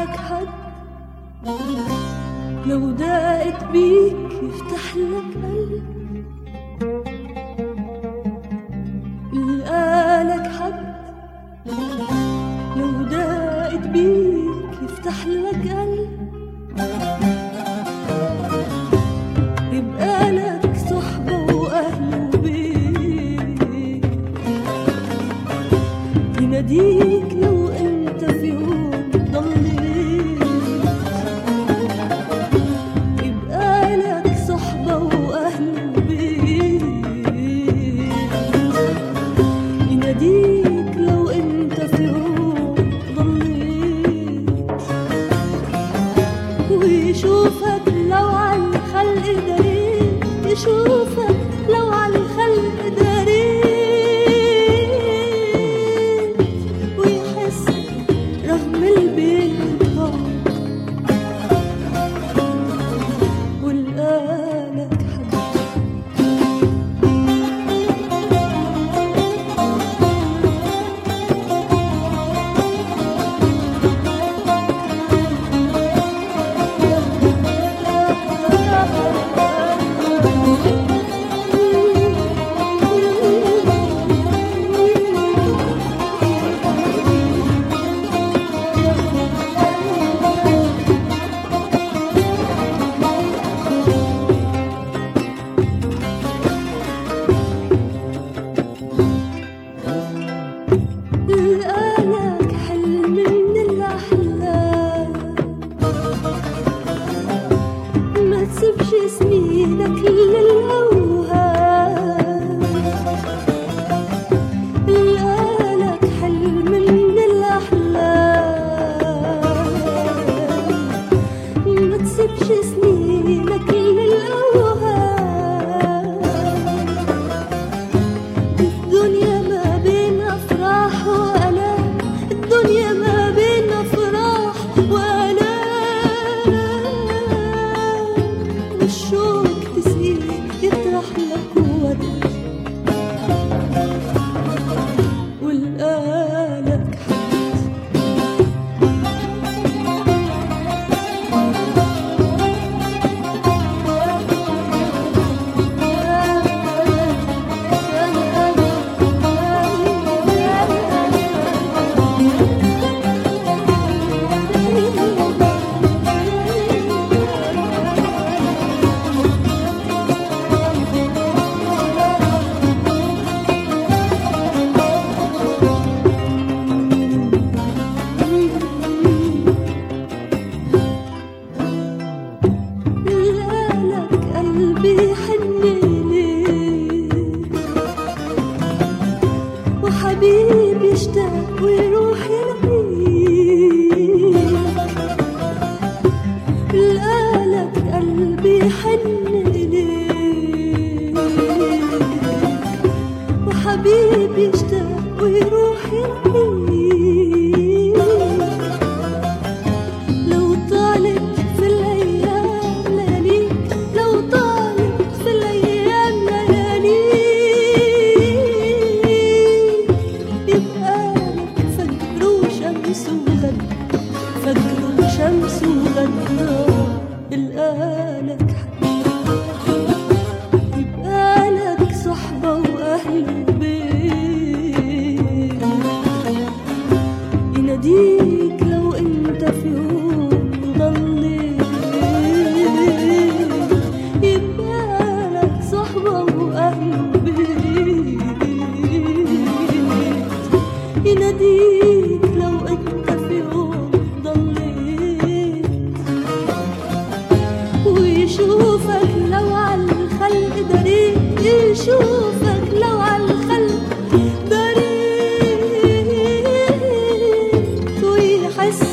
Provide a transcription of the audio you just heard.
لك حد لو دقت بيك يفتح لك قلب، لقالك حد لو دقت بيك يفتح لك قلب، يبقى لك صحبة وأهل وبيت يناديك لو انت في يوم ضليت، يبقى لك صحبة وأهل وبيت يناديك لو انت في يوم ضليت، ويشوفك لو على الخلق داريت، يشوفك لو على الخلق داريت، ويحس رغم البين ضاق ولقالك حد. لقالك حلم من الأحلام، ما تسيبش سنينك للأوهام، لقالك حلم من الأحلام، ما تسيبش سنينك للأوهام، الدنيا ما بين أفراح وآلام، الدنيا ما بين أفراح وآلام، والشوق تسقيه يطرح لك ورد ولقالك لقالك قلبي يحن إليك، وحبيبي يشتاق ويروح يلاقيك، لقالك قلبي يحن إليك، وحبيبي يشتاق ويروح يلاقيك، لو طالت في الأيام لياليك، لو طالت في الأيام لياليك، يبقى لك فجر وشمس وغد، فجر وشمس وغد، القالك يبقى لك صحبة وأهل وبيت يناديك لو انت في يوم ضليت، يبقى لك صحبة وأهل وبيت يناديك لو انت في يوم ضليت، ويشوفك لو على الخلق داريت، يشوفك لو على الخلق داريت، ويحس